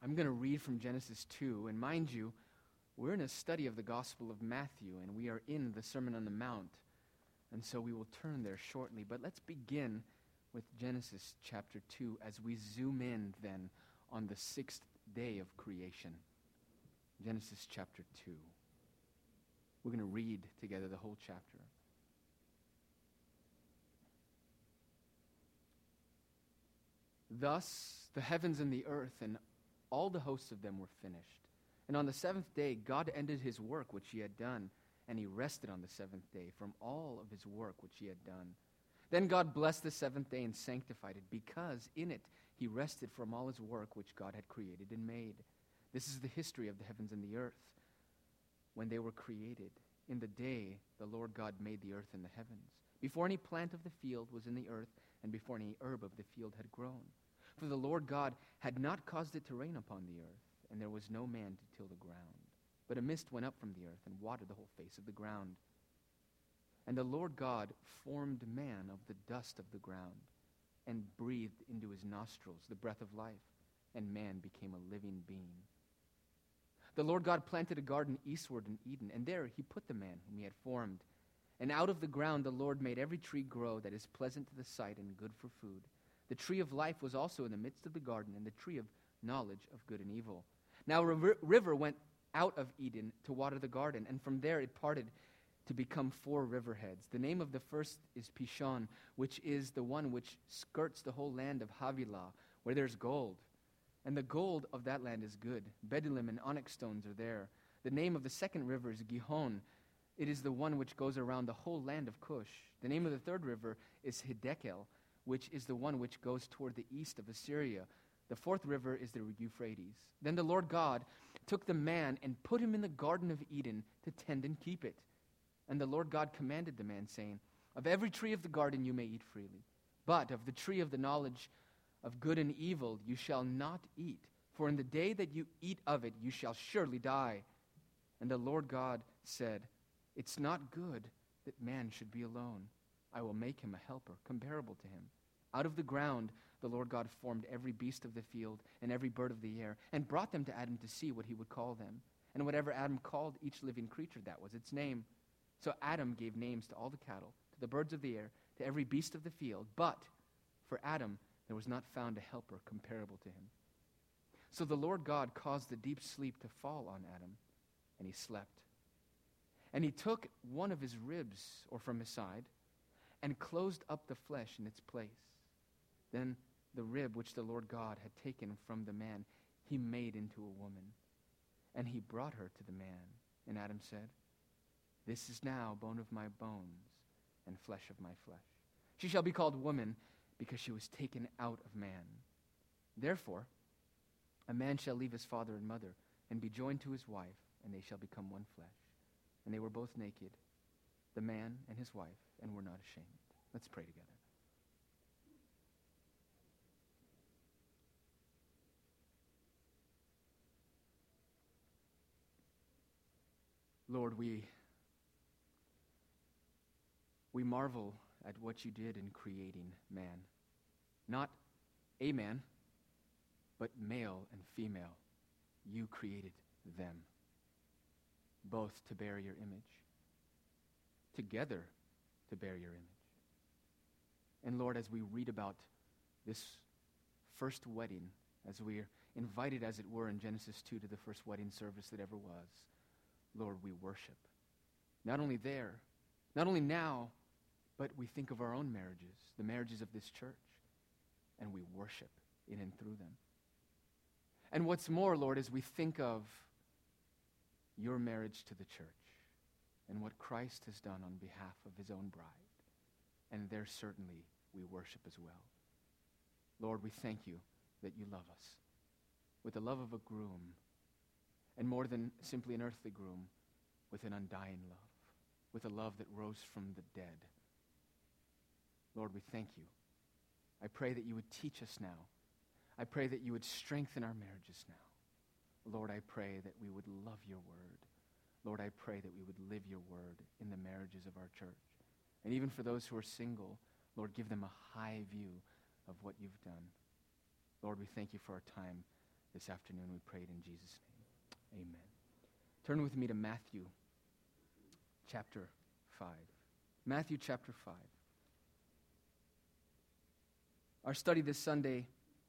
I'm going to read from Genesis 2, and mind you, we're in a study of the Gospel of Matthew, and we are in the Sermon on the Mount, and so we will turn there shortly. But let's begin with Genesis chapter 2 as we zoom in then on the sixth day of creation. Genesis chapter 2. We're going to read together the whole chapter. Thus the heavens and the earth and all the hosts of them were finished. And on the seventh day God ended his work which he had done, and he rested on the seventh day from all of his work which he had done. Then God blessed the seventh day and sanctified it, because in it he rested from all his work which God had created and made. This is the history of the heavens and the earth when they were created. In the day the Lord God made the earth and the heavens, before any plant of the field was in the earth, and before any herb of the field had grown. For the Lord God had not caused it to rain upon the earth, and there was no man to till the ground. But a mist went up from the earth and watered the whole face of the ground. And the Lord God formed man of the dust of the ground, and breathed into his nostrils the breath of life, and man became a living being. The Lord God planted a garden eastward in Eden, and there he put the man whom he had formed. And out of the ground the Lord made every tree grow that is pleasant to the sight and good for food. The tree of life was also in the midst of the garden, and the tree of knowledge of good and evil. Now a river went out of Eden to water the garden, and from there it parted to become 4 riverheads. The name of the first is Pishon, which is the one which skirts the whole land of Havilah, where there's gold. And the gold of that land is good. Bdellium and onyx stones are there. The name of the second river is Gihon. It is the one which goes around the whole land of Cush. The name of the third river is Hiddekel, which is the one which goes toward the east of Assyria. The fourth river is the Euphrates. Then the Lord God took the man and put him in the Garden of Eden to tend and keep it. And the Lord God commanded the man, saying, Of every tree of the garden you may eat freely, but of the tree of the knowledge of good and evil you shall not eat, for in the day that you eat of it you shall surely die. And the Lord God said, It's not good that man should be alone. I will make him a helper comparable to him. Out of the ground the Lord God formed every beast of the field and every bird of the air, and brought them to Adam to see what he would call them. And whatever Adam called each living creature, that was its name. So Adam gave names to all the cattle, to the birds of the air, to every beast of the field. But for Adam there was not found a helper comparable to him. So the Lord God caused a deep sleep to fall on Adam, and he slept. And he took one of his ribs, or from his side, and closed up the flesh in its place. Then the rib which the Lord God had taken from the man, he made into a woman. And he brought her to the man. And Adam said, This is now bone of my bones and flesh of my flesh. She shall be called woman, because she was taken out of man. Therefore, a man shall leave his father and mother, and be joined to his wife, and they shall become one flesh. And they were both naked, the man and his wife, and were not ashamed. Let's pray together. Lord, we marvel at what you did in creating man. Not a man, but male and female. You created them, both to bear your image, together to bear your image. And Lord, as we read about this first wedding, as we're invited, as it were, in Genesis 2 to the first wedding service that ever was, Lord, we worship. Not only there, not only now, but we think of our own marriages, the marriages of this church, and we worship in and through them. And what's more, Lord, as we think of your marriage to the church and what Christ has done on behalf of his own bride, and there certainly we worship as well. Lord, we thank you that you love us with the love of a groom, and more than simply an earthly groom, with an undying love, with a love that rose from the dead. Lord, we thank you. I pray that you would teach us now. I pray that you would strengthen our marriages now. Lord, I pray that we would love your word. Lord, I pray that we would live your word in the marriages of our church. And even for those who are single, Lord, give them a high view of what you've done. Lord, we thank you for our time this afternoon. We pray it in Jesus' name. Amen. Turn with me to Matthew chapter 5. Matthew chapter 5. Our study this Sunday,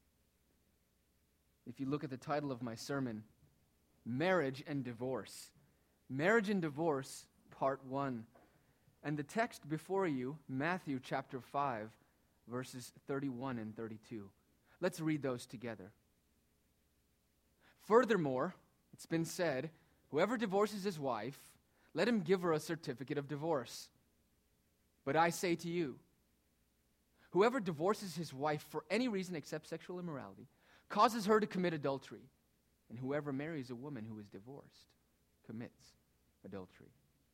if you look at the title of my sermon, Marriage and Divorce. Marriage and Divorce, Part 1. And the text before you, Matthew chapter 5, verses 31 and 32. Let's read those together. Furthermore, it's been said, whoever divorces his wife, let him give her a certificate of divorce. But I say to you, whoever divorces his wife for any reason except sexual immorality causes her to commit adultery. And whoever marries a woman who is divorced commits adultery.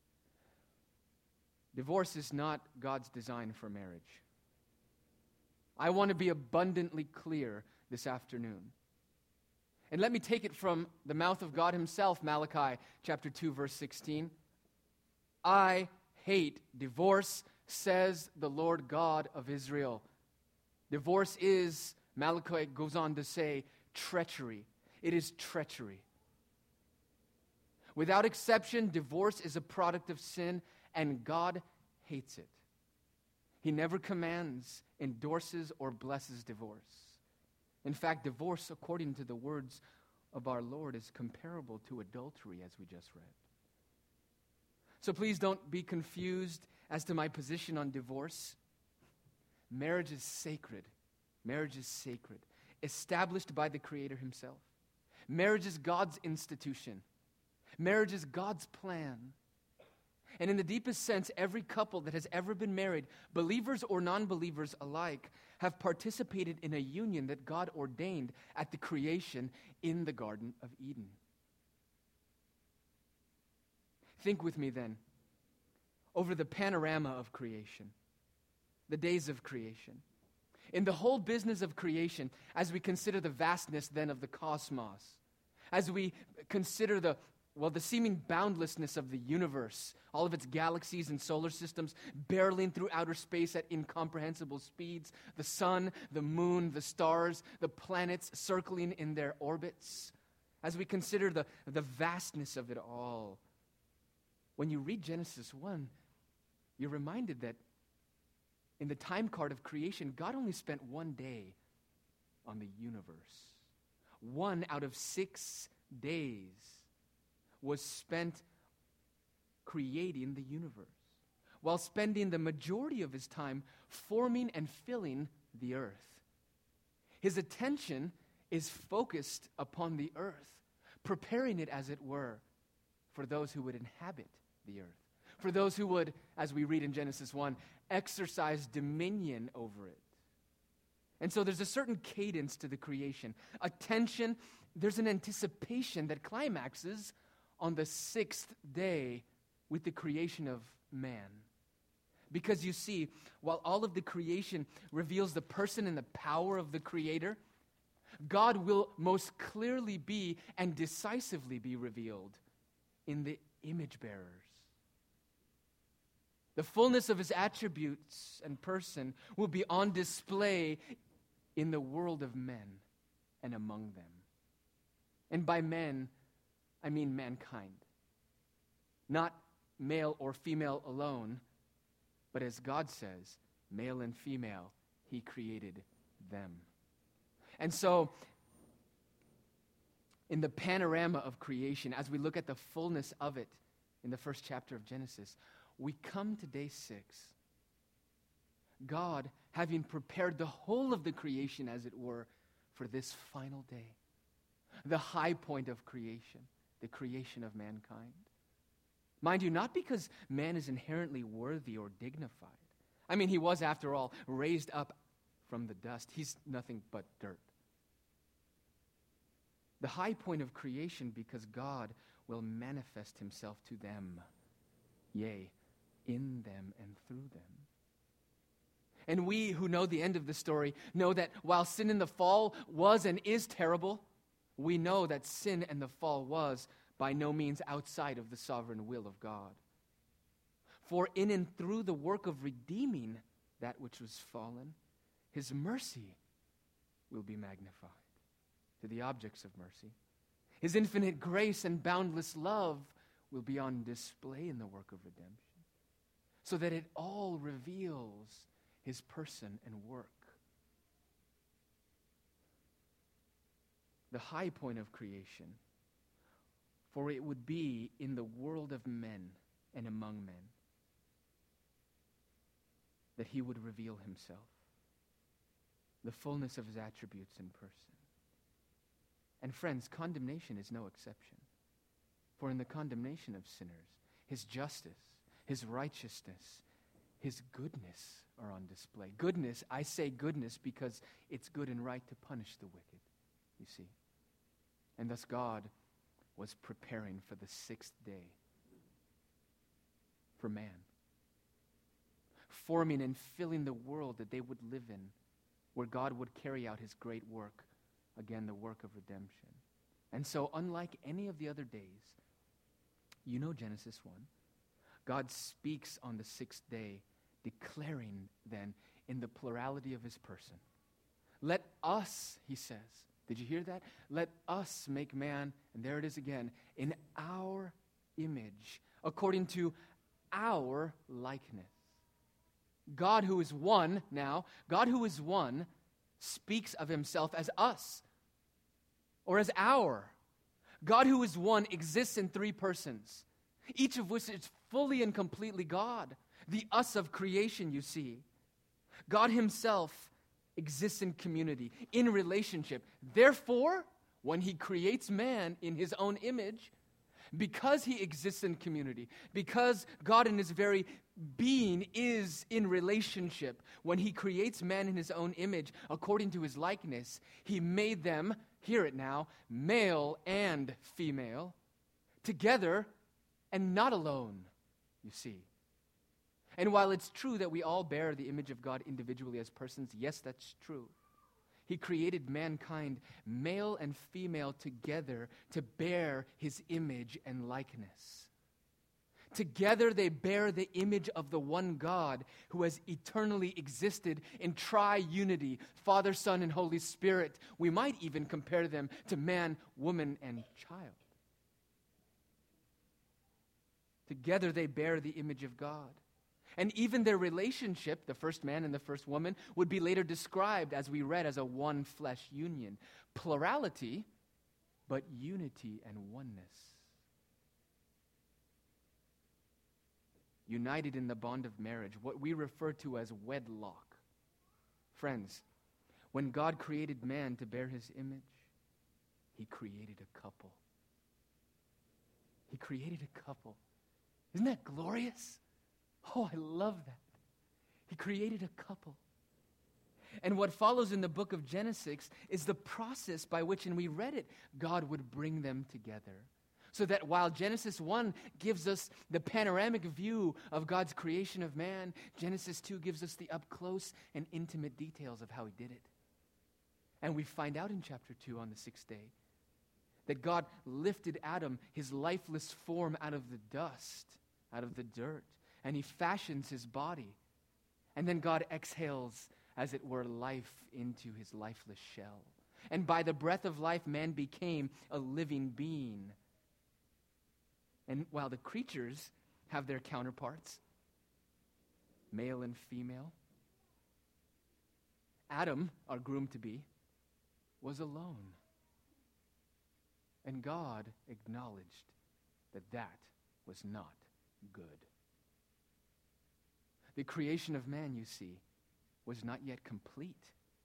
Divorce is not God's design for marriage. I want to be abundantly clear this afternoon. And let me take it from the mouth of God himself, Malachi chapter 2, verse 16. I hate divorce, says the Lord God of Israel. Divorce is, Malachi goes on to say, treachery. It is treachery. Without exception, divorce is a product of sin, and God hates it. He never commands, endorses, or blesses divorce. In fact, divorce, according to the words of our Lord, is comparable to adultery, as we just read. So please don't be confused as to my position on divorce. Marriage is sacred. Marriage is sacred, established by the Creator himself. Marriage is God's institution. Marriage is God's plan. And in the deepest sense, every couple that has ever been married, believers or non-believers alike, have participated in a union that God ordained at the creation in the Garden of Eden. Think with me then over the panorama of creation, the days of creation. In the whole business of creation, as we consider the vastness then of the cosmos, as we consider the seeming boundlessness of the universe, all of its galaxies and solar systems barreling through outer space at incomprehensible speeds, the sun, the moon, the stars, the planets circling in their orbits, as we consider the vastness of it all, when you read Genesis 1, you're reminded that in the time card of creation, God only spent 1 day on the universe. 1 out of 6 days was spent creating the universe, while spending the majority of his time forming and filling the earth. His attention is focused upon the earth, preparing it, as it were, for those who would inhabit the earth, for those who would, as we read in Genesis 1, exercise dominion over it. And so there's a certain cadence to the creation. Attention, there's an anticipation that climaxes on the 6th day with the creation of man. Because you see, while all of the creation reveals the person and the power of the Creator, God will most clearly be and decisively be revealed in the image bearers. The fullness of his attributes and person will be on display in the world of men and among them. And by men, I mean mankind. Not male or female alone, but as God says, male and female, he created them. And so, in the panorama of creation, as we look at the fullness of it in the first chapter of Genesis, we come to day 6. God having prepared the whole of the creation, as it were, for this final day. The high point of creation, the creation of mankind. Mind you, not because man is inherently worthy or dignified. I mean, he was, after all, raised up from the dust. He's nothing but dirt. The high point of creation because God will manifest himself to them, yea, in them and through them. And we who know the end of the story know that while sin in the fall was and is terrible, we know that sin and the fall was by no means outside of the sovereign will of God. For in and through the work of redeeming that which was fallen, his mercy will be magnified. to the objects of mercy. His infinite grace and boundless love will be on display in the work of redemption, so that it all reveals his person and work. The high point of creation, for it would be in the world of men and among men that he would reveal himself, the fullness of his attributes in person. And friends, condemnation is no exception. For in the condemnation of sinners, his justice, his righteousness, his goodness are on display. Goodness, I say goodness because it's good and right to punish the wicked, you see. And thus God was preparing for the sixth day for man, forming and filling the world that they would live in, where God would carry out his great work, again, the work of redemption. And so, unlike any of the other days, you know Genesis 1, God speaks on the sixth day, declaring then in the plurality of his person. Let us, he says, did you hear that? Let us make man, and there it is again, in our image, according to our likeness. God who is one now, God who is one, speaks of himself as us, or as our. God who is one exists in three persons, each of which is fully and completely God, the us of creation, you see. God himself exists in community, in relationship. Therefore, when he creates man in his own image, because he exists in community, because God in his very being is in relationship, when he creates man in his own image, according to his likeness, he made them, hear it now, male and female, together and not alone, you see. And while it's true that we all bear the image of God individually as persons, yes, that's true. He created mankind, male and female, together to bear his image and likeness. Together they bear the image of the one God who has eternally existed in triunity, Father, Son, and Holy Spirit. We might even compare them to man, woman, and child. Together they bear the image of God. And even their relationship, the first man and the first woman, would be later described, as we read, as a one flesh union. Plurality, but unity and oneness. United in the bond of marriage, what we refer to as wedlock. Friends, when God created man to bear his image, he created a couple. He created a couple. Isn't that glorious? Oh, I love that. He created a couple. And what follows in the book of Genesis is the process by which, and we read it, God would bring them together. So that while Genesis 1 gives us the panoramic view of God's creation of man, Genesis 2 gives us the up-close and intimate details of how he did it. And we find out in chapter 2 on the sixth day that God lifted Adam, his lifeless form, out of the dust, out of the dirt, and he fashions his body. And then God exhales, as it were, life into his lifeless shell. And by the breath of life, man became a living being. And while the creatures have their counterparts, male and female, Adam, our groom to be, was alone. And God acknowledged that that was not good. The creation of man, you see, was not yet complete.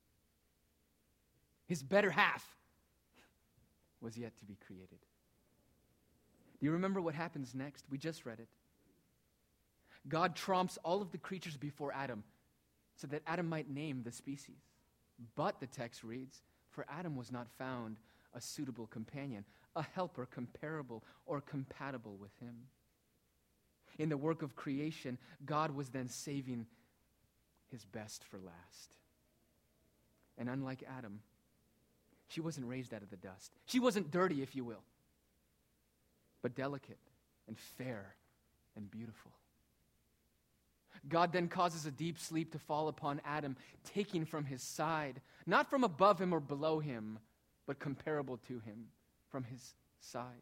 His better half was yet to be created. Do you remember what happens next? We just read it. God trumps all of the creatures before Adam so that Adam might name the species. But the text reads, for Adam was not found a suitable companion, a helper comparable or compatible with him. In the work of creation, God was then saving his best for last. And unlike Adam, she wasn't raised out of the dust. She wasn't dirty, if you will, but delicate and fair and beautiful. God then causes a deep sleep to fall upon Adam, taking from his side, not from above him or below him, but comparable to him from his side.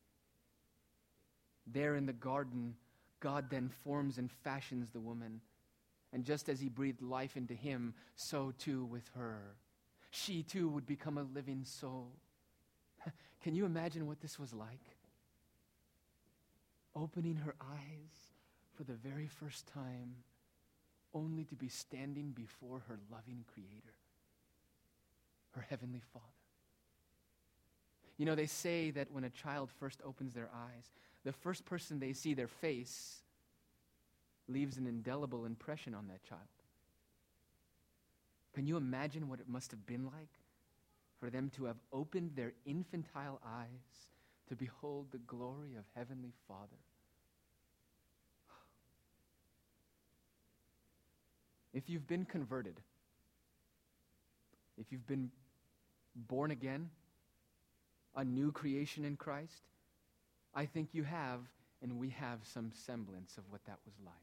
There in the garden, God then forms and fashions the woman. And just as he breathed life into him, so too with her. She too would become a living soul. Can you imagine what this was like? Opening her eyes for the very first time, only to be standing before her loving Creator, her Heavenly Father. You know, they say that when a child first opens their eyes, the first person they see, their face, leaves an indelible impression on that child. Can you imagine what it must have been like for them to have opened their infantile eyes to behold the glory of Heavenly Father? If you've been converted, if you've been born again, a new creation in Christ, I think you have, and we have some semblance of what that was like.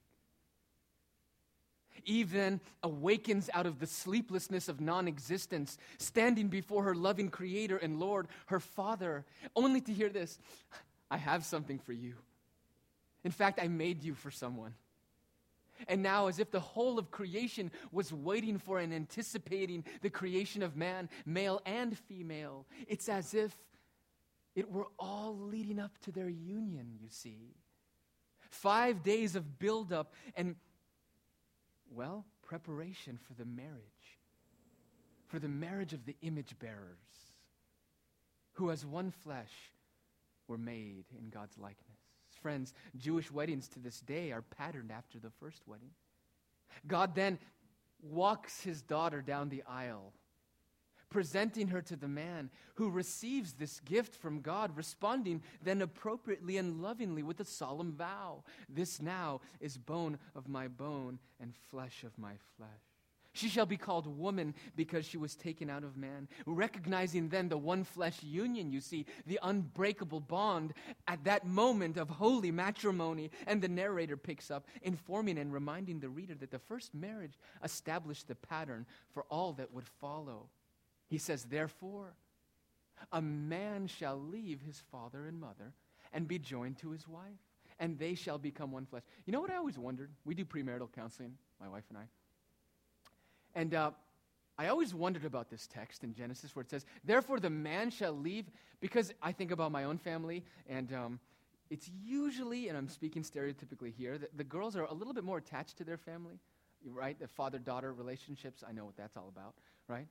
Eve then awakens out of the sleeplessness of non-existence, standing before her loving Creator and Lord, her Father, only to hear this: I have something for you. In fact, I made you for someone. And now, as if the whole of creation was waiting for and anticipating the creation of man, male and female, it's as if it were all leading up to their union, you see. 5 days of build-up and, well, preparation for the marriage of the image bearers, who as one flesh were made in God's likeness. Friends, Jewish weddings to this day are patterned after the first wedding. God then walks his daughter down the aisle, presenting her to the man who receives this gift from God, responding then appropriately and lovingly with a solemn vow. This now is bone of my bone and flesh of my flesh. She shall be called woman because she was taken out of man. Recognizing then the one flesh union, you see, the unbreakable bond at that moment of holy matrimony. And the narrator picks up, informing and reminding the reader that the first marriage established the pattern for all that would follow. He says, therefore, a man shall leave his father and mother and be joined to his wife, and they shall become one flesh. You know what I always wondered? We do premarital counseling, my wife and I. And I always wondered about this text in Genesis where it says, therefore the man shall leave, because I think about my own family, and it's usually, and I'm speaking stereotypically here, that the girls are a little bit more attached to their family, right? The father-daughter relationships, I know what that's all about, right?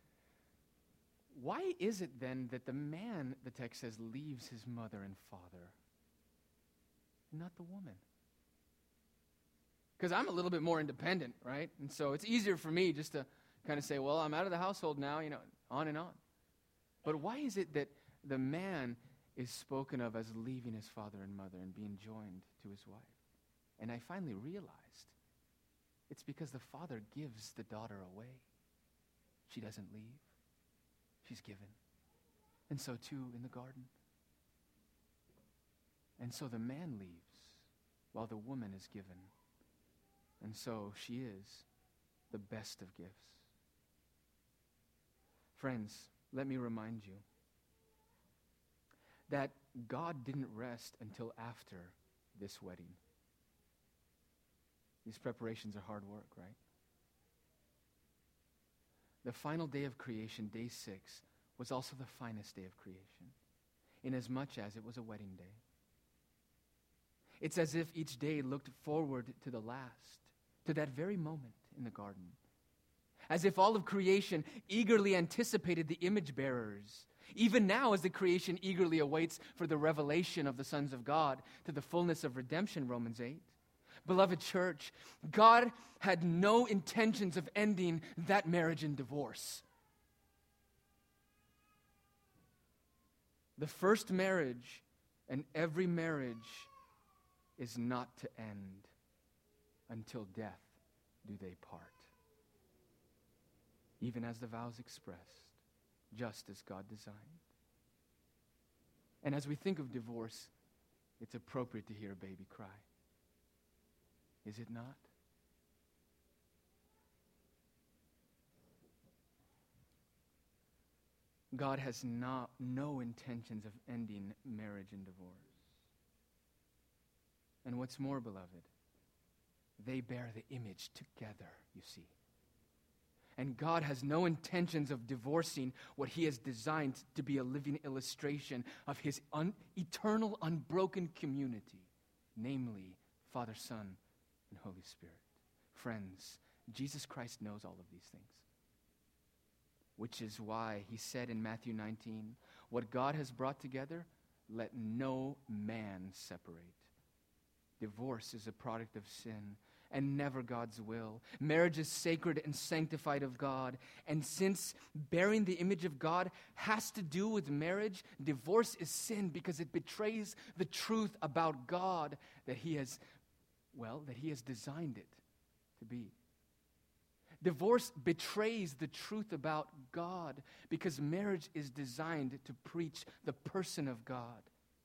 Why is it then that the man, the text says, leaves his mother and father, not the woman? Because I'm a little bit more independent, right? And so it's easier for me just to kind of say, well, I'm out of the household now, on and on. But why is it that the man is spoken of as leaving his father and mother and being joined to his wife? And I finally realized it's because the father gives the daughter away. She doesn't leave. She's given. And so too in the garden. And so the man leaves while the woman is given. And so she is the best of gifts. Friends, let me remind you that God didn't rest until after this wedding. These preparations are hard work, right? The final day of creation, day 6, was also the finest day of creation, inasmuch as it was a wedding day. It's as if each day looked forward to the last, to that very moment in the garden. As if all of creation eagerly anticipated the image bearers, even now as the creation eagerly awaits for the revelation of the sons of God to the fullness of redemption, Romans 8. Beloved church, God had no intentions of ending that marriage in divorce. The first marriage and every marriage is not to end until death do they part. Even as the vows expressed, just as God designed. And as we think of divorce, it's appropriate to hear a baby cry. Is it not? God has no intentions of ending marriage and divorce. And what's more, beloved, they bear the image together, you see. And God has no intentions of divorcing what he has designed to be a living illustration of his eternal, unbroken community, namely Father, Son, and Holy Spirit. Friends, Jesus Christ knows all of these things. Which is why he said in Matthew 19, what God has brought together, let no man separate. Divorce is a product of sin and never God's will. Marriage is sacred and sanctified of God. And since bearing the image of God has to do with marriage, divorce is sin because it betrays the truth about God that he has designed it to be. Divorce betrays the truth about God because marriage is designed to preach the person of God.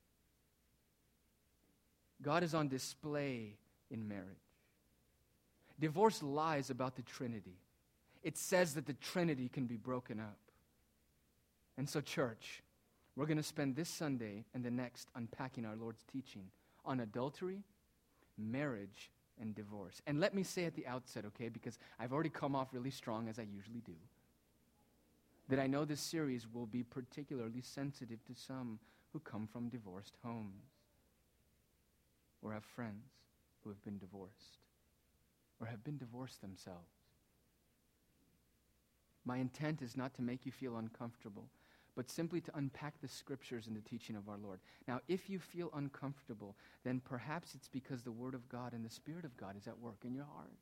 God is on display in marriage. Divorce lies about the Trinity. It says that the Trinity can be broken up. And so, church, we're going to spend this Sunday and the next unpacking our Lord's teaching on adultery, marriage, and divorce. And let me say at the outset, okay, because I've already come off really strong as I usually do, that I know this series will be particularly sensitive to some who come from divorced homes or have friends who have been divorced or have been divorced themselves. My intent is not to make you feel uncomfortable, but simply to unpack the scriptures and the teaching of our Lord. Now, if you feel uncomfortable, then perhaps it's because the Word of God and the Spirit of God is at work in your heart.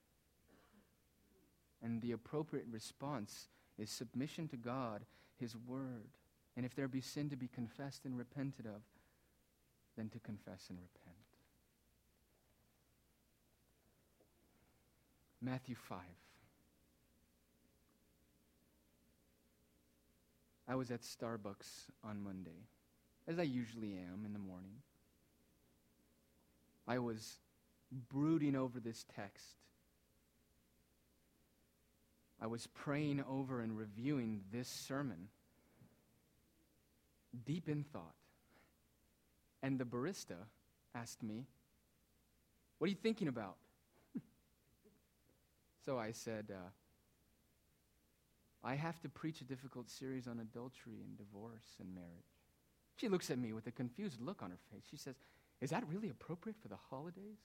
And the appropriate response is submission to God, His Word. And if there be sin to be confessed and repented of, then to confess and repent. Matthew 5. I was at Starbucks on Monday, as I usually am in the morning. I was brooding over this text. I was praying over and reviewing this sermon, deep in thought. And the barista asked me, "What are you thinking about?" So I said, I have to preach a difficult series on adultery and divorce and marriage. She looks at me with a confused look on her face. She says, "Is that really appropriate for the holidays?"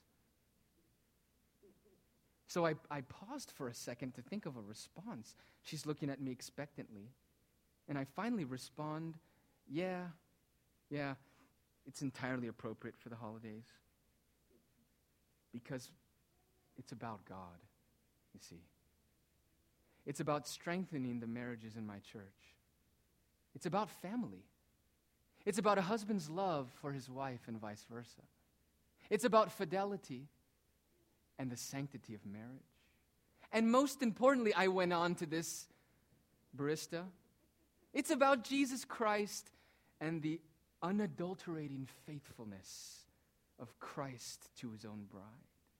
So I paused for a second to think of a response. She's looking at me expectantly. And I finally respond, yeah, it's entirely appropriate for the holidays. Because it's about God, you see. It's about strengthening the marriages in my church. It's about family. It's about a husband's love for his wife and vice versa. It's about fidelity and the sanctity of marriage. And most importantly, I went on to this barista, it's about Jesus Christ and the unadulterating faithfulness of Christ to his own bride.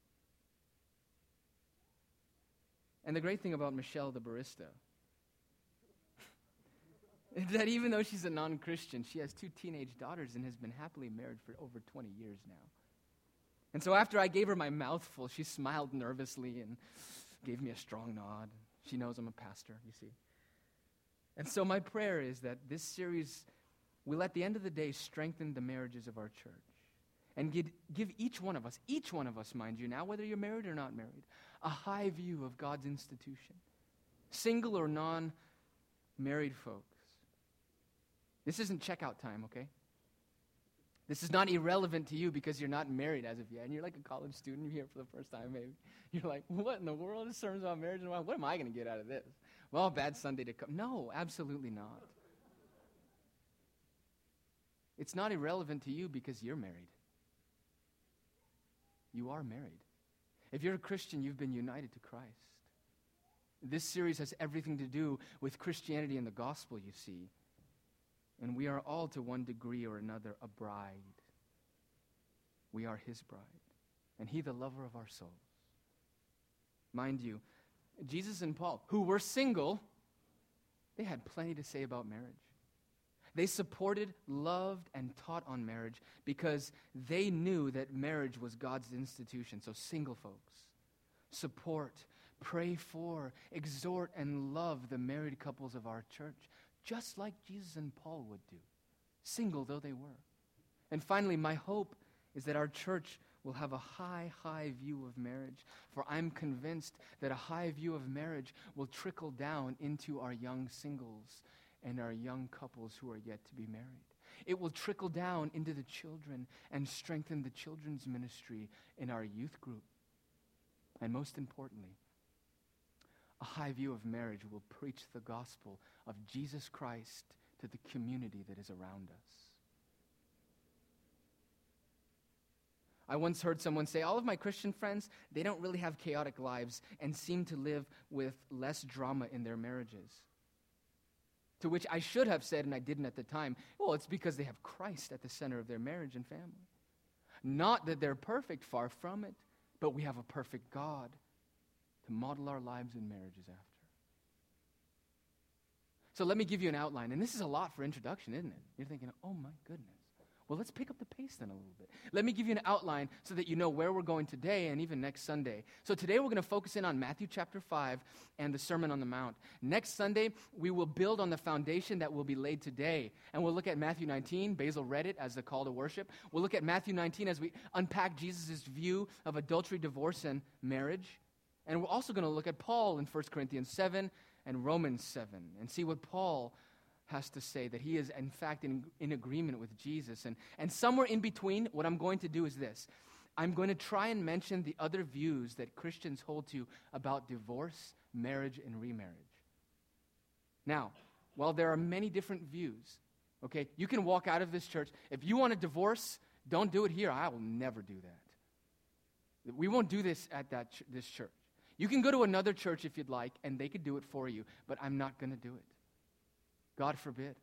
And the great thing about Michelle, the barista, is that even though she's a non-Christian, she has 2 teenage daughters and has been happily married for over 20 years now. And so after I gave her my mouthful, she smiled nervously and gave me a strong nod. She knows I'm a pastor, you see. And so my prayer is that this series will, at the end of the day, strengthen the marriages of our church. And give each one of us, mind you, now whether you're married or not married, a high view of God's institution. Single or non-married folks. This isn't checkout time, okay? This is not irrelevant to you because you're not married as of yet. And you're like a college student here for the first time, maybe. You're like, what in the world? This sermon's about marriage and wife. What am I going to get out of this? Well, bad Sunday to come. No, absolutely not. It's not irrelevant to you because you're married. You are married. If you're a Christian, you've been united to Christ. This series has everything to do with Christianity and the gospel, you see. And we are all, to one degree or another, a bride. We are his bride. And he the lover of our souls. Mind you, Jesus and Paul, who were single, they had plenty to say about marriage. They supported, loved, and taught on marriage because they knew that marriage was God's institution. So single folks, support, pray for, exhort, and love the married couples of our church, just like Jesus and Paul would do, single though they were. And finally, my hope is that our church will have a high, high view of marriage, for I'm convinced that a high view of marriage will trickle down into our young singles and our young couples who are yet to be married. It will trickle down into the children and strengthen the children's ministry in our youth group. And most importantly, a high view of marriage will preach the gospel of Jesus Christ to the community that is around us. I once heard someone say, all of my Christian friends, they don't really have chaotic lives and seem to live with less drama in their marriages. To which I should have said, and I didn't at the time, well, it's because they have Christ at the center of their marriage and family. Not that they're perfect, far from it, but we have a perfect God to model our lives and marriages after. So let me give you an outline, and this is a lot for introduction, isn't it? You're thinking, oh my goodness. Well, let's pick up the pace then a little bit. Let me give you an outline so that you know where we're going today and even next Sunday. So today we're going to focus in on Matthew chapter 5 and the Sermon on the Mount. Next Sunday, we will build on the foundation that will be laid today. And we'll look at Matthew 19. Basil read it as the call to worship. We'll look at Matthew 19 as we unpack Jesus' view of adultery, divorce, and marriage. And we're also going to look at Paul in 1 Corinthians 7 and Romans 7 and see what Paul has to say, that he is in fact in agreement with Jesus. And somewhere in between, what I'm going to do is this. I'm going to try and mention the other views that Christians hold to about divorce, marriage, and remarriage. Now, while there are many different views, okay, you can walk out of this church. If you want a divorce, don't do it here. I will never do that. We won't do this at this church. You can go to another church if you'd like, and they could do it for you, but I'm not going to do it. God forbid.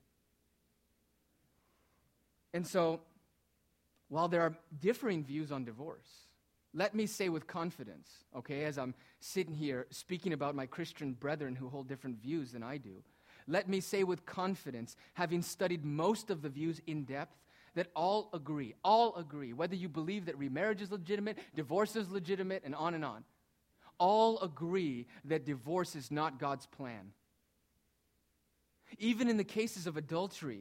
And so, while there are differing views on divorce, let me say with confidence, okay, as I'm sitting here speaking about my Christian brethren who hold different views than I do, let me say with confidence, having studied most of the views in depth, that all agree, whether you believe that remarriage is legitimate, divorce is legitimate, and on, all agree that divorce is not God's plan. Even in the cases of adultery,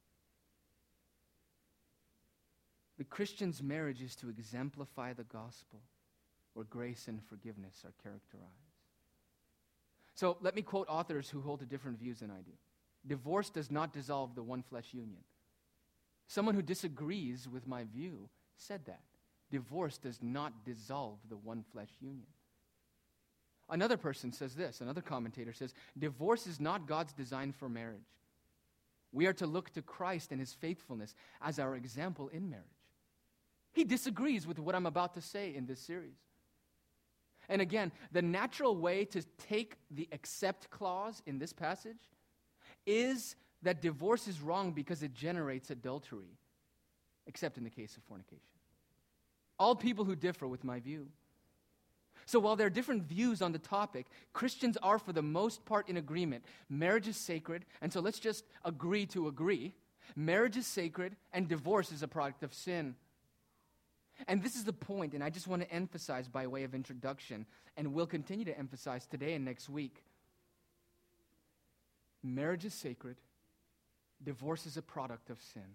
the Christian's marriage is to exemplify the gospel where grace and forgiveness are characterized. So let me quote authors who hold to different views than I do. Divorce does not dissolve the one flesh union. Someone who disagrees with my view said that. Divorce does not dissolve the one flesh union. Another person says this, another commentator says, divorce is not God's design for marriage. We are to look to Christ and his faithfulness as our example in marriage. He disagrees with what I'm about to say in this series. And again, the natural way to take the accept clause in this passage is that divorce is wrong because it generates adultery, except in the case of fornication. All people who differ with my view. So while there are different views on the topic, Christians are for the most part in agreement. Marriage is sacred, and so let's just agree to agree. Marriage is sacred, and divorce is a product of sin. And this is the point, and I just want to emphasize by way of introduction, and we'll continue to emphasize today and next week. Marriage is sacred. Divorce is a product of sin.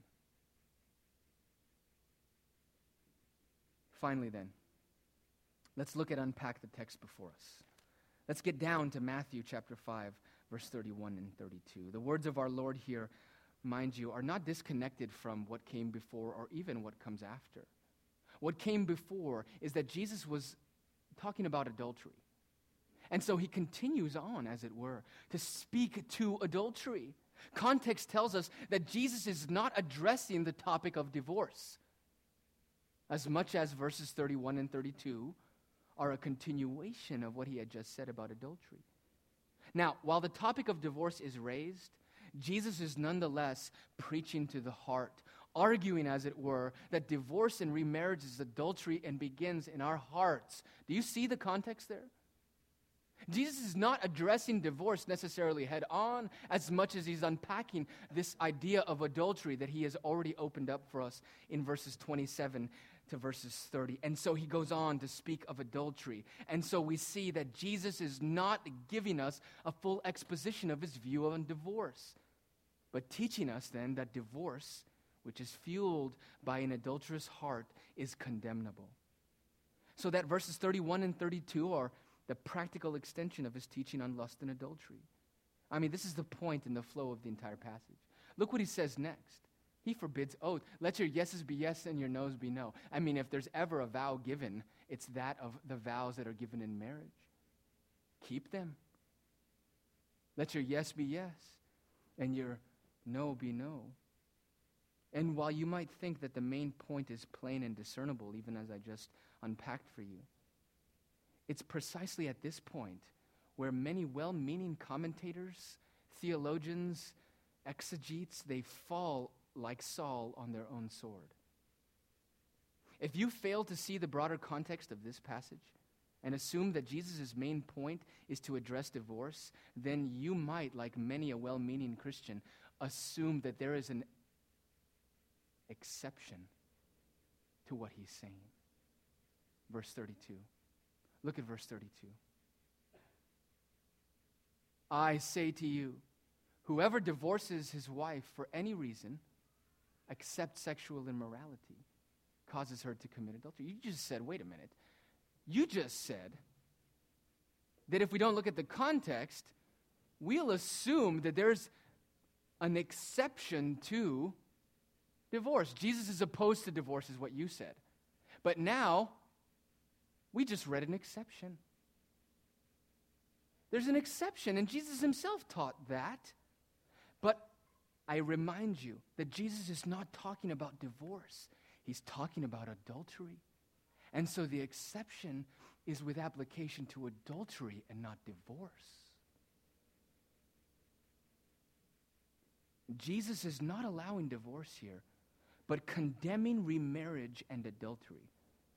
Finally then, let's look at unpack the text before us. Let's get down to Matthew chapter 5, verse 31 and 32. The words of our Lord here, mind you, are not disconnected from what came before or even what comes after. What came before is that Jesus was talking about adultery. And so he continues on, as it were, to speak to adultery. Context tells us that Jesus is not addressing the topic of divorce, as much as verses 31 and 32 are a continuation of what he had just said about adultery. Now, while the topic of divorce is raised, Jesus is nonetheless preaching to the heart, arguing, as it were, that divorce and remarriage is adultery and begins in our hearts. Do you see the context there? Jesus is not addressing divorce necessarily head on as much as he's unpacking this idea of adultery that he has already opened up for us in verses 27 to verses 30. And so he goes on to speak of adultery. And so we see that Jesus is not giving us a full exposition of his view on divorce, but teaching us then that divorce, which is fueled by an adulterous heart, is condemnable. So that verses 31 and 32 are the practical extension of his teaching on lust and adultery. I mean, this is the point in the flow of the entire passage. Look what he says next. He forbids oath. Let your yeses be yes and your noes be no. I mean, if there's ever a vow given, it's that of the vows that are given in marriage. Keep them. Let your yes be yes and your no be no. And while you might think that the main point is plain and discernible, even as I just unpacked for you, it's precisely at this point where many well-meaning commentators, theologians, exegetes, they fall like Saul on their own sword. If you fail to see the broader context of this passage and assume that Jesus' main point is to address divorce, then you might, like many a well-meaning Christian, assume that there is an exception to what he's saying. Verse 32. Look at verse 32. I say to you, whoever divorces his wife for any reason, except sexual immorality, causes her to commit adultery. You just said, wait a minute. You just said that if we don't look at the context, we'll assume that there's an exception to divorce. Jesus is opposed to divorce, is what you said. But now, we just read an exception. There's an exception, and Jesus himself taught that. But I remind you that Jesus is not talking about divorce. He's talking about adultery. And so the exception is with application to adultery and not divorce. Jesus is not allowing divorce here, but condemning remarriage and adultery.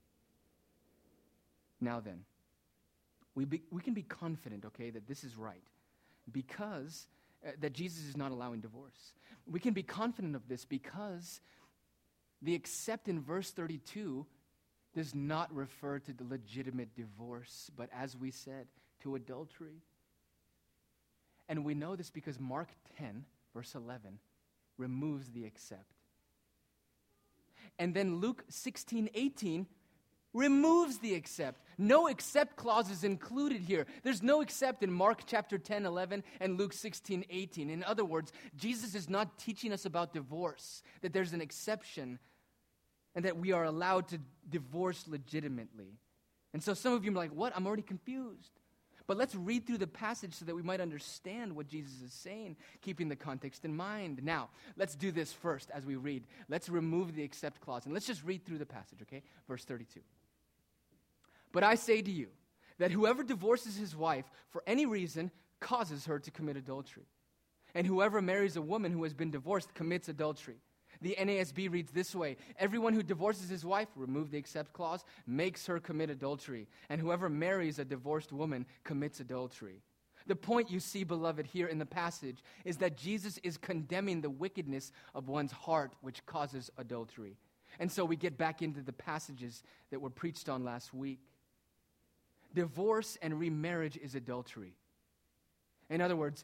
Now then, we can be confident, okay, that this is right, because that Jesus is not allowing divorce. We can be confident of this because the except in verse 32 does not refer to the legitimate divorce, but as we said, to adultery. And we know this because Mark 10, verse 11, removes the except. And then Luke 16:18 removes the except. No except clause is included here. There's no except in Mark chapter 10, 11, and Luke 16, 18. In other words, Jesus is not teaching us about divorce, that there's an exception, and that we are allowed to divorce legitimately. And so some of you are like, what? I'm already confused. But let's read through the passage so that we might understand what Jesus is saying, keeping the context in mind. Now, let's do this first as we read. Let's remove the except clause, and let's just read through the passage, okay? Verse 32. But I say to you that whoever divorces his wife for any reason causes her to commit adultery. And whoever marries a woman who has been divorced commits adultery. The NASB reads this way: everyone who divorces his wife, remove the except clause, makes her commit adultery. And whoever marries a divorced woman commits adultery. The point you see, beloved, here in the passage is that Jesus is condemning the wickedness of one's heart, which causes adultery. And so we get back into the passages that were preached on last week. Divorce and remarriage is adultery. In other words,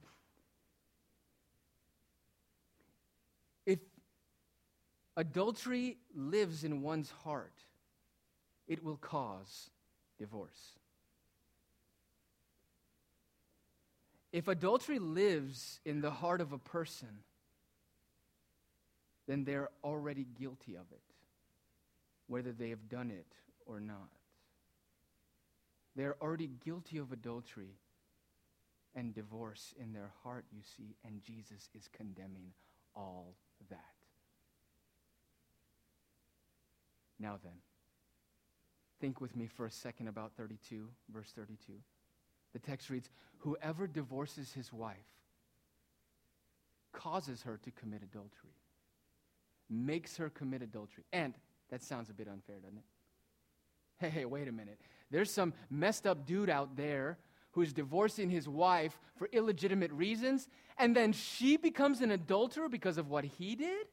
if adultery lives in one's heart, it will cause divorce. If adultery lives in the heart of a person, then they're already guilty of it, whether they have done it or not. They're already guilty of adultery and divorce in their heart, you see, and Jesus is condemning all that. Now then, think with me for a second about 32, verse 32. The text reads, whoever divorces his wife causes her to commit adultery, makes her commit adultery. And that sounds a bit unfair, doesn't it? Hey, wait a minute. There's some messed up dude out there who is divorcing his wife for illegitimate reasons, and then she becomes an adulterer because of what he did?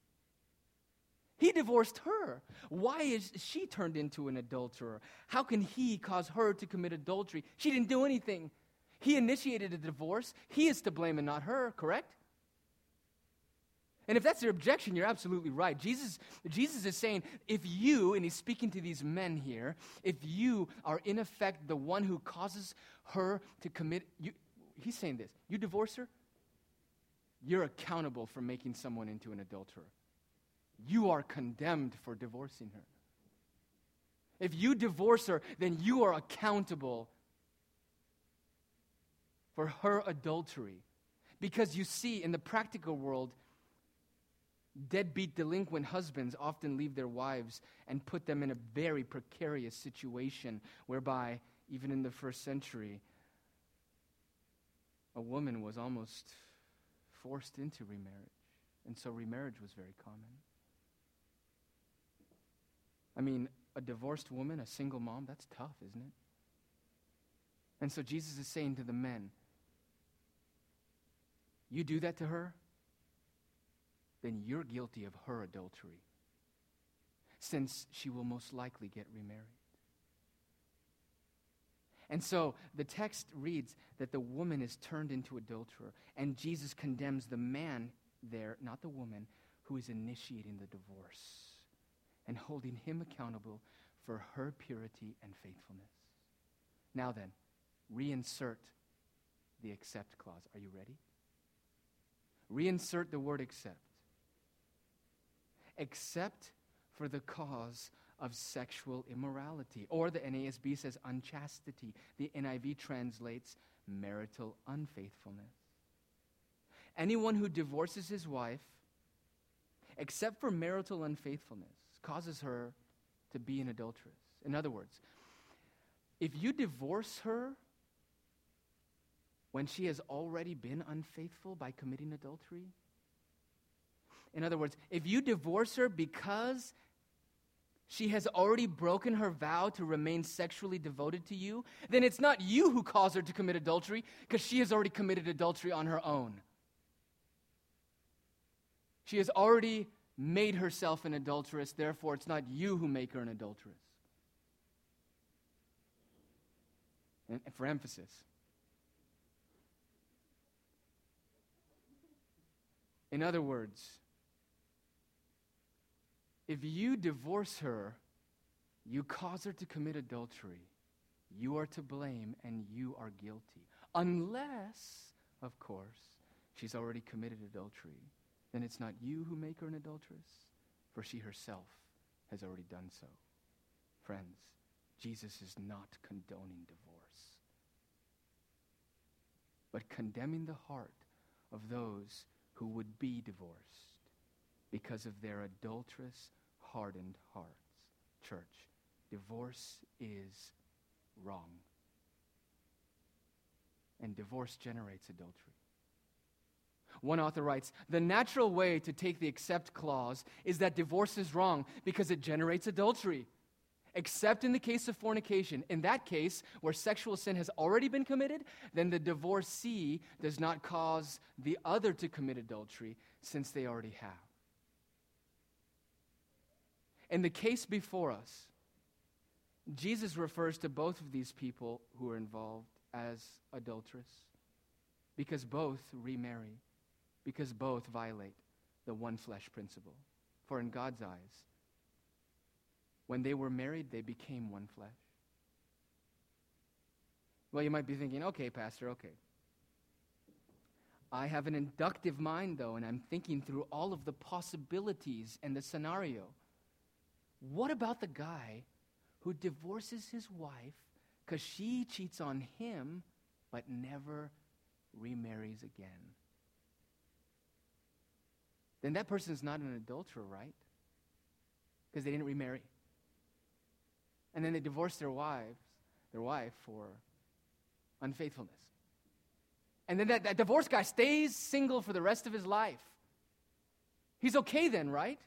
He divorced her. Why is she turned into an adulterer? How can he cause her to commit adultery? She didn't do anything. He initiated a divorce. He is to blame and not her, correct? And if that's your objection, you're absolutely right. Jesus is saying, if you, and he's speaking to these men here, if you are in effect the one who causes her to commit, he's saying this, you divorce her, you're accountable for making someone into an adulterer. You are condemned for divorcing her. If you divorce her, then you are accountable for her adultery. Because you see, in the practical world, deadbeat delinquent husbands often leave their wives and put them in a very precarious situation whereby, even in the first century, a woman was almost forced into remarriage. And so remarriage was very common. I mean, a divorced woman, a single mom, that's tough, isn't it? And so Jesus is saying to the men, you do that to her, then you're guilty of her adultery, since she will most likely get remarried. And so the text reads that the woman is turned into adulterer, and Jesus condemns the man there, not the woman, who is initiating the divorce and holding him accountable for her purity and faithfulness. Now then, reinsert the accept clause. Are you ready? Reinsert the word accept. Except for the cause of sexual immorality. Or the NASB says unchastity. The NIV translates marital unfaithfulness. Anyone who divorces his wife, except for marital unfaithfulness, causes her to be an adulteress. In other words, if you divorce her when she has already been unfaithful by committing adultery, in other words, if you divorce her because she has already broken her vow to remain sexually devoted to you, then it's not you who caused her to commit adultery, because she has already committed adultery on her own. She has already made herself an adulteress, therefore it's not you who make her an adulteress. And for emphasis, in other words, if you divorce her, you cause her to commit adultery. You are to blame and you are guilty. Unless, of course, she's already committed adultery. Then it's not you who make her an adulteress, for she herself has already done so. Friends, Jesus is not condoning divorce, but condemning the heart of those who would be divorced because of their adulterous, hardened hearts. Church, divorce is wrong. And divorce generates adultery. One author writes, the natural way to take the accept clause is that divorce is wrong because it generates adultery. Except in the case of fornication. In that case, where sexual sin has already been committed, then the divorcee does not cause the other to commit adultery, since they already have. In the case before us, Jesus refers to both of these people who are involved as adulterous, because both remarry, because both violate the one flesh principle. For in God's eyes, when they were married, they became one flesh. Well, you might be thinking, okay, Pastor, okay. I have an inductive mind, though, and I'm thinking through all of the possibilities and the scenario. What about the guy who divorces his wife because she cheats on him but never remarries again? Then that person is not an adulterer, right? Because they didn't remarry. And then they divorced their wife for unfaithfulness. And then that divorced guy stays single for the rest of his life. He's okay then, right?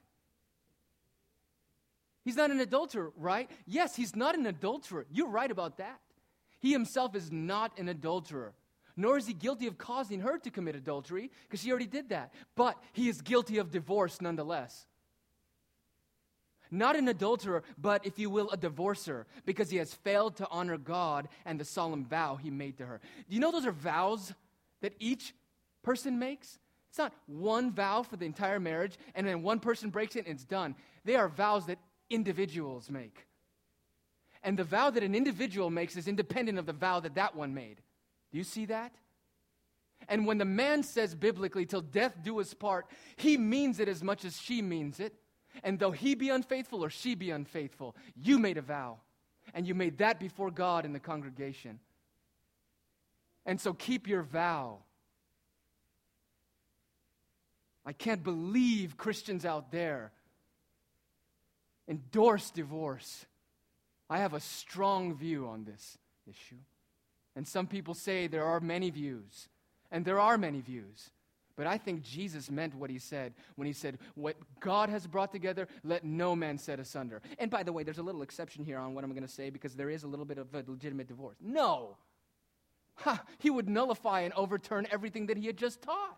He's not an adulterer, right? Yes, he's not an adulterer. You're right about that. He himself is not an adulterer, nor is he guilty of causing her to commit adultery, because she already did that. But he is guilty of divorce nonetheless. Not an adulterer, but, if you will, a divorcer, because he has failed to honor God and the solemn vow he made to her. Do you know those are vows that each person makes? It's not one vow for the entire marriage, and then one person breaks it and it's done. They are vows that individuals make. And the vow that an individual makes is independent of the vow that that one made. Do you see that? And when the man says biblically, till death do us part, he means it as much as she means it. And though he be unfaithful or she be unfaithful, you made a vow. And you made that before God in the congregation. And so keep your vow. I can't believe Christians out there endorse divorce. I have a strong view on this issue. And some people say there are many views. And there are many views. But I think Jesus meant what he said when he said, what God has brought together, let no man set asunder. And by the way, there's a little exception here on what I'm going to say, because there is a little bit of a legitimate divorce. No. He would nullify and overturn everything that he had just taught.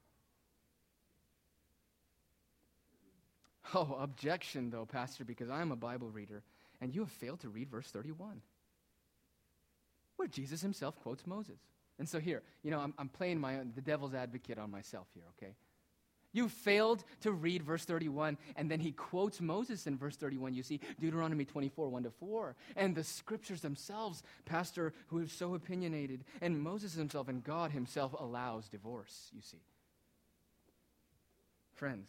Oh, objection though, Pastor, because I'm a Bible reader, and you have failed to read verse 31, where Jesus himself quotes Moses. And so here, I'm playing the devil's advocate on myself here, okay? You failed to read verse 31, and then he quotes Moses in verse 31. You see, Deuteronomy 24, 1-4. And the scriptures themselves, Pastor, who is so opinionated, and Moses himself and God himself allows divorce, you see. Friends,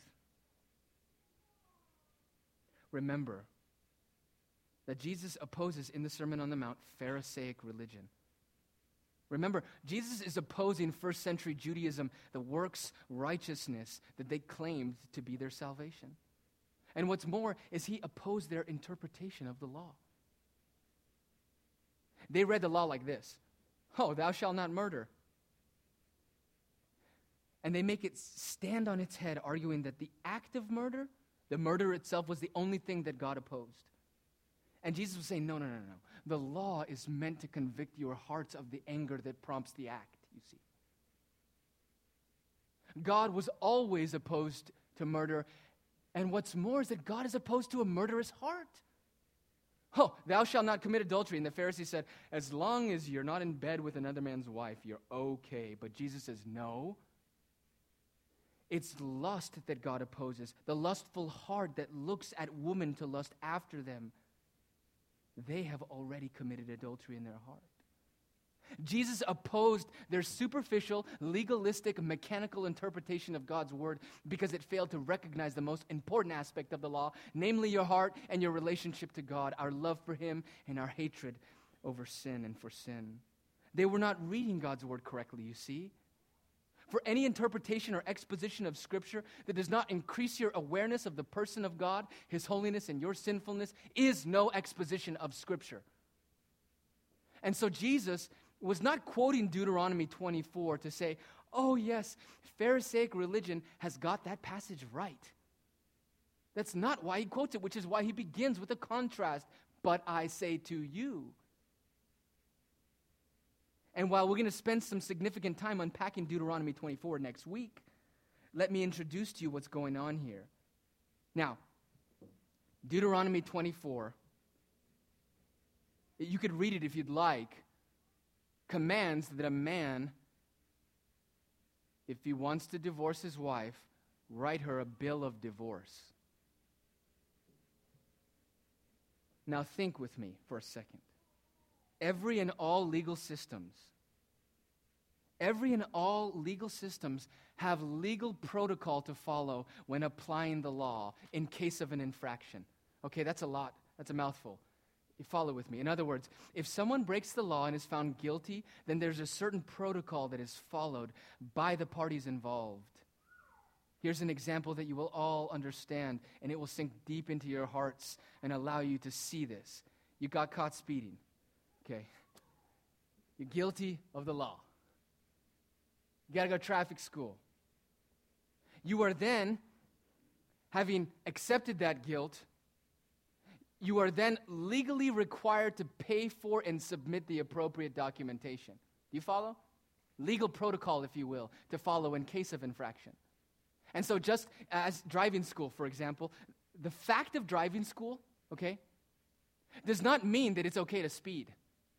remember that Jesus opposes in the Sermon on the Mount Pharisaic religion. Remember, Jesus is opposing first century Judaism, the works righteousness that they claimed to be their salvation. And what's more is he opposed their interpretation of the law. They read the law like this: oh, thou shalt not murder. And they make it stand on its head, arguing that the act of murder, the murder itself, was the only thing that God opposed. And Jesus was saying, no. The law is meant to convict your hearts of the anger that prompts the act, you see. God was always opposed to murder. And what's more is that God is opposed to a murderous heart. Oh, thou shalt not commit adultery. And the Pharisees said, as long as you're not in bed with another man's wife, you're okay. But Jesus says, no. It's lust that God opposes. The lustful heart that looks at woman to lust after them. They have already committed adultery in their heart. Jesus opposed their superficial, legalistic, mechanical interpretation of God's word because it failed to recognize the most important aspect of the law, namely your heart and your relationship to God, our love for him and our hatred over sin and for sin. They were not reading God's word correctly, you see. For any interpretation or exposition of Scripture that does not increase your awareness of the person of God, his holiness, and your sinfulness is no exposition of Scripture. And so Jesus was not quoting Deuteronomy 24 to say, oh yes, Pharisaic religion has got that passage right. That's not why he quotes it, which is why he begins with a contrast. But I say to you. And while we're going to spend some significant time unpacking Deuteronomy 24 next week, let me introduce to you what's going on here. Now, Deuteronomy 24, you could read it if you'd like, commands that a man, if he wants to divorce his wife, write her a bill of divorce. Now think with me for a second. Every and all legal systems have legal protocol to follow when applying the law in case of an infraction. Okay, that's a lot. That's a mouthful. You follow with me. In other words, if someone breaks the law and is found guilty, then there's a certain protocol that is followed by the parties involved. Here's an example that you will all understand, and it will sink deep into your hearts and allow you to see this. You got caught speeding. Okay. You're guilty of the law. You got to go to traffic school. You are then, having accepted that guilt, you are then legally required to pay for and submit the appropriate documentation. Do you follow? Legal protocol, if you will, to follow in case of infraction. And so just as driving school, for example, the fact of driving school, okay, does not mean that it's okay to speed.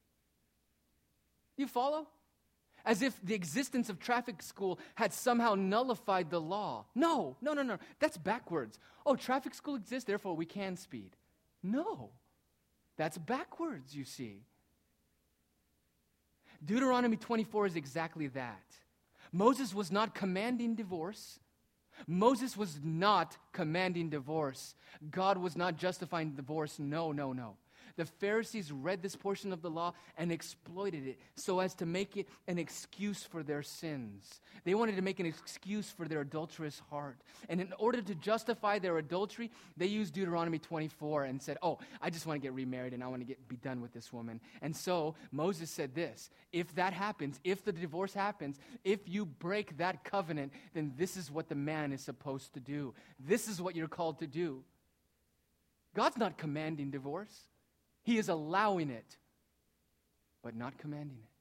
You follow? As if the existence of traffic school had somehow nullified the law. No. That's backwards. Oh, traffic school exists, therefore we can speed. No. That's backwards, you see. Deuteronomy 24 is exactly that. Moses was not commanding divorce. Moses was not commanding divorce. God was not justifying divorce. No. The Pharisees read this portion of the law and exploited it so as to make it an excuse for their sins. They wanted to make an excuse for their adulterous heart. And in order to justify their adultery, they used Deuteronomy 24 and said, oh, I just want to get remarried and I want to be done with this woman. And so Moses said this, if that happens, if the divorce happens, if you break that covenant, then this is what the man is supposed to do. This is what you're called to do. God's not commanding divorce. He is allowing it, but not commanding it.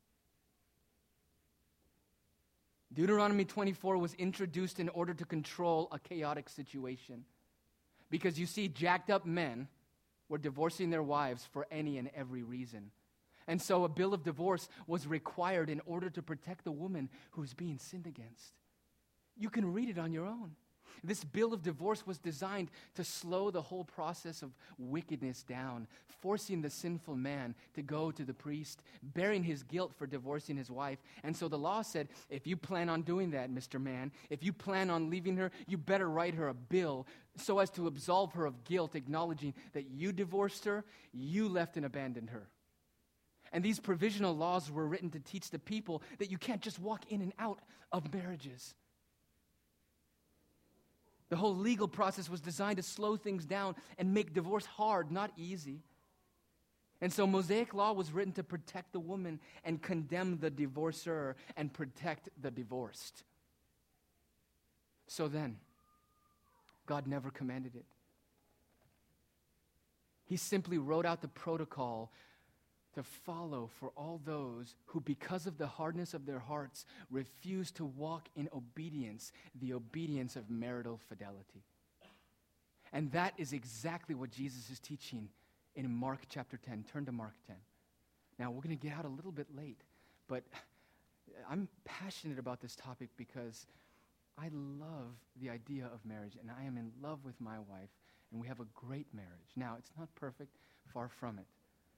Deuteronomy 24 was introduced in order to control a chaotic situation. Because you see, jacked up men were divorcing their wives for any and every reason. And so a bill of divorce was required in order to protect the woman who's being sinned against. You can read it on your own. This bill of divorce was designed to slow the whole process of wickedness down, forcing the sinful man to go to the priest, bearing his guilt for divorcing his wife. And so the law said, if you plan on doing that, Mr. Man, if you plan on leaving her, you better write her a bill so as to absolve her of guilt, acknowledging that you divorced her, you left and abandoned her. And these provisional laws were written to teach the people that you can't just walk in and out of marriages. The whole legal process was designed to slow things down and make divorce hard, not easy. And so Mosaic law was written to protect the woman and condemn the divorcer and protect the divorced. So then, God never commanded it. He simply wrote out the protocol to follow for all those who, because of the hardness of their hearts, refuse to walk in obedience, the obedience of marital fidelity. And that is exactly what Jesus is teaching in Mark chapter 10. Turn to Mark 10. Now, we're going to get out a little bit late, but I'm passionate about this topic because I love the idea of marriage, and I am in love with my wife, and we have a great marriage. Now, it's not perfect, far from it.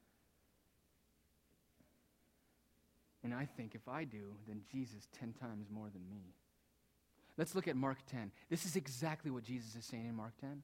And I think if I do, then Jesus 10 times more than me. Let's look at Mark 10. This is exactly what Jesus is saying in Mark 10.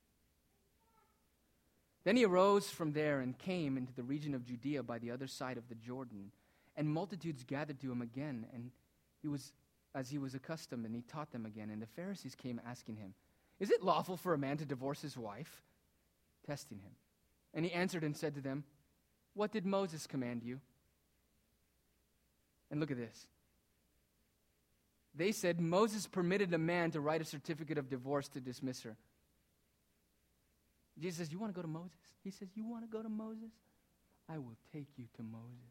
Then he arose from there and came into the region of Judea by the other side of the Jordan. And multitudes gathered to him again, and he was as he was accustomed, and he taught them again. And the Pharisees came asking him, is it lawful for a man to divorce his wife? Testing him. And he answered and said to them, what did Moses command you? And look at this. They said, Moses permitted a man to write a certificate of divorce to dismiss her. Jesus says, you want to go to Moses? He says, you want to go to Moses? I will take you to Moses.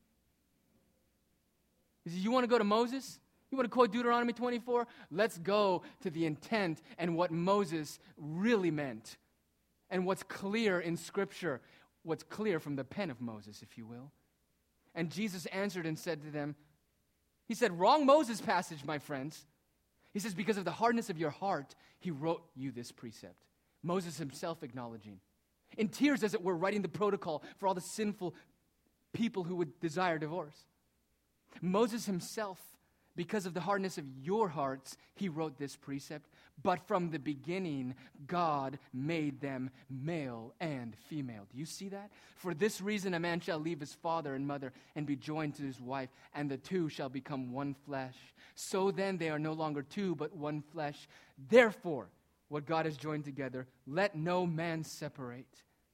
He says, you want to go to Moses? You want to quote Deuteronomy 24? Let's go to the intent and what Moses really meant. And what's clear in Scripture, what's clear from the pen of Moses, if you will. And Jesus answered and said to them, he said, wrong Moses passage, my friends. He says, because of the hardness of your heart, he wrote you this precept. Moses himself acknowledging. In tears, as it were, writing the protocol for all the sinful people who would desire divorce. Moses himself, because of the hardness of your hearts, he wrote this precept. But from the beginning, God made them male and female. Do you see that? For this reason, a man shall leave his father and mother and be joined to his wife, and the two shall become one flesh. So then they are no longer two, but one flesh. Therefore, what God has joined together, let no man separate.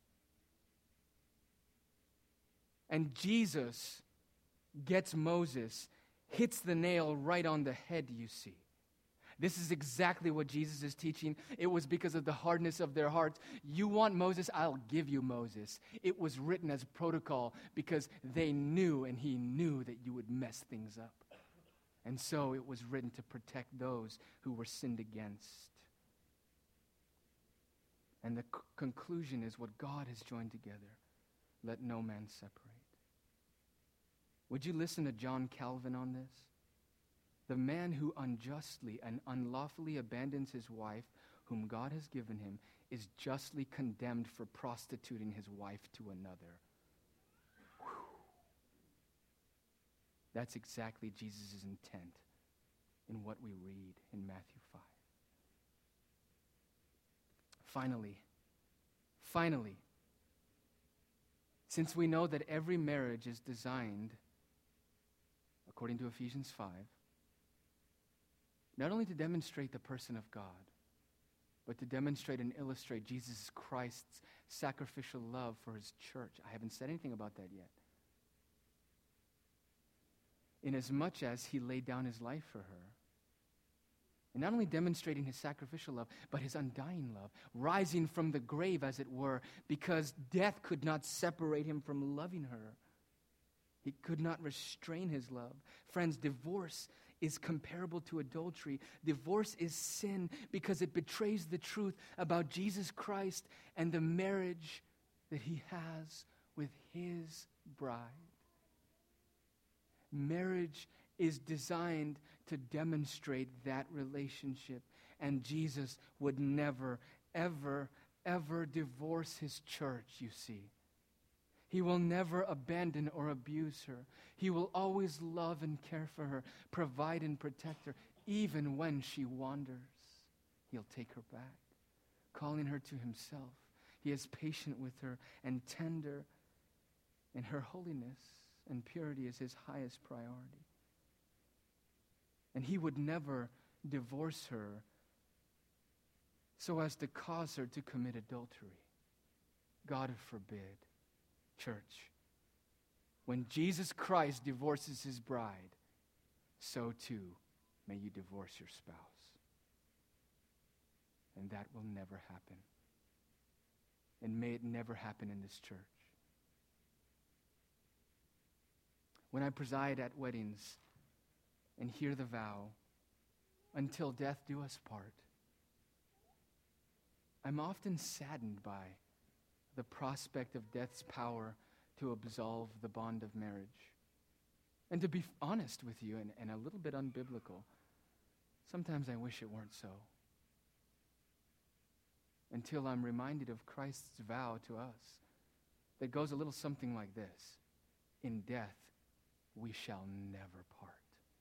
And Jesus gets Moses, hits the nail right on the head, you see. This is exactly what Jesus is teaching. It was because of the hardness of their hearts. You want Moses? I'll give you Moses. It was written as protocol because they knew, and he knew that you would mess things up. And so it was written to protect those who were sinned against. And the conclusion is what God has joined together, let no man separate. Would you listen to John Calvin on this? The man who unjustly and unlawfully abandons his wife, whom God has given him, is justly condemned for prostituting his wife to another. Whew. That's exactly Jesus' intent in what we read in Matthew 5. Finally, since we know that every marriage is designed, according to Ephesians 5, not only to demonstrate the person of God, but to demonstrate and illustrate Jesus Christ's sacrificial love for his church. I haven't said anything about that yet. Inasmuch as he laid down his life for her, and not only demonstrating his sacrificial love, but his undying love, rising from the grave, as it were, because death could not separate him from loving her. He could not restrain his love. Friends, divorce is comparable to adultery. Divorce is sin because it betrays the truth about Jesus Christ and the marriage that he has with his bride. Marriage is designed to demonstrate that relationship, and Jesus would never, ever, ever divorce his church, you see. He will never abandon or abuse her. He will always love and care for her, provide and protect her, even when she wanders. He'll take her back, calling her to himself. He is patient with her and tender, and her holiness and purity is his highest priority. And he would never divorce her so as to cause her to commit adultery. God forbid. Church, when Jesus Christ divorces his bride, so too may you divorce your spouse. And that will never happen. And may it never happen in this church. When I preside at weddings and hear the vow, until death do us part, I'm often saddened by the prospect of death's power to absolve the bond of marriage. And to be honest with you, and a little bit unbiblical, sometimes I wish it weren't so. Until I'm reminded of Christ's vow to us that goes a little something like this: in death we shall never part.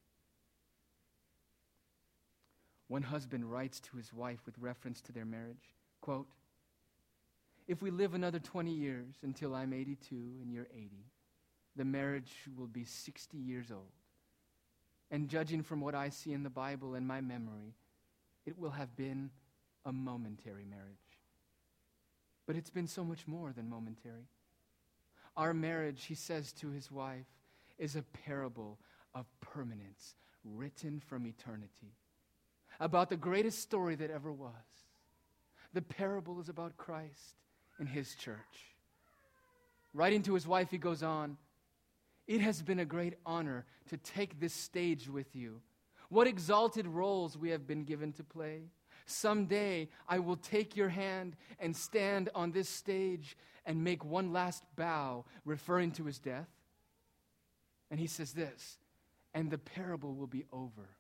One husband writes to his wife with reference to their marriage, quote, "If we live another 20 years until I'm 82 and you're 80, the marriage will be 60 years old. And judging from what I see in the Bible and my memory, it will have been a momentary marriage. But it's been so much more than momentary. Our marriage," he says to his wife, "is a parable of permanence written from eternity, about the greatest story that ever was. The parable is about Christ and his church." Writing to his wife, he goes on, "It has been a great honor to take this stage with you. What exalted roles we have been given to play. Someday I will take your hand and stand on this stage and make one last bow," referring to his death. And he says this, "And the parable will be over.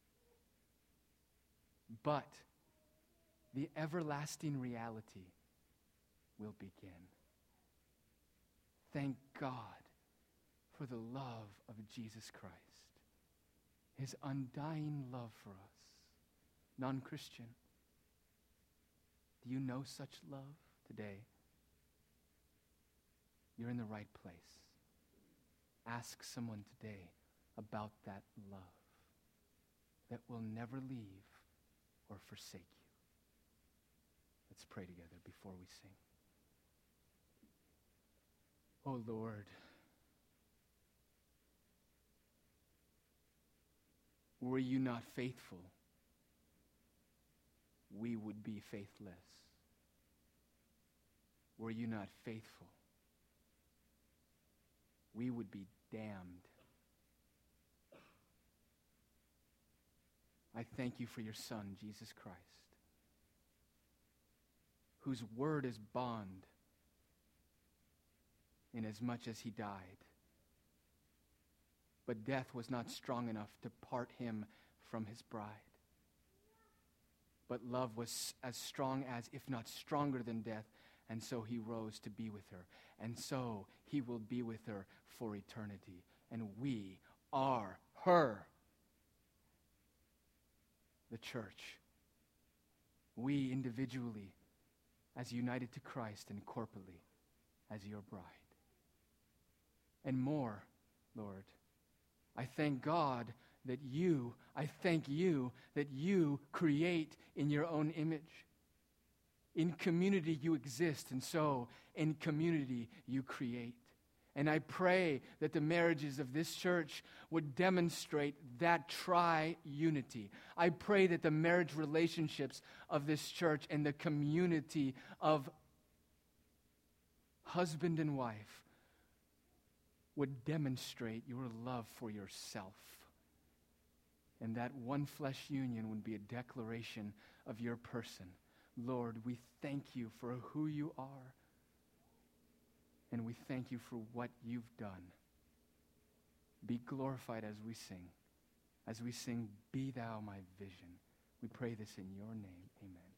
But the everlasting reality will begin." Thank God for the love of Jesus Christ, his undying love for us. Non-Christian, do you know such love today? You're in the right place. Ask someone today about that love that will never leave or forsake you. Let's pray together before we sing. Oh Lord, were you not faithful we would be faithless. Were you not faithful, we would be damned. I thank you for your Son, Jesus Christ, whose word is bond inasmuch as he died. But death was not strong enough to part him from his bride. But love was as strong as, if not stronger than death, and so he rose to be with her. And so he will be with her for eternity. And we are her, the church. We individually, as united to Christ, and corporately as your bride. And more, Lord, I thank God that I thank you that you create in your own image. In community you exist, and so in community you create. And I pray that the marriages of this church would demonstrate that tri-unity. I pray that the marriage relationships of this church and the community of husband and wife would demonstrate your love for yourself. And that one flesh union would be a declaration of your person. Lord, we thank you for who you are. And we thank you for what you've done. Be glorified as we sing. As we sing, Be Thou My Vision. We pray this in your name. Amen.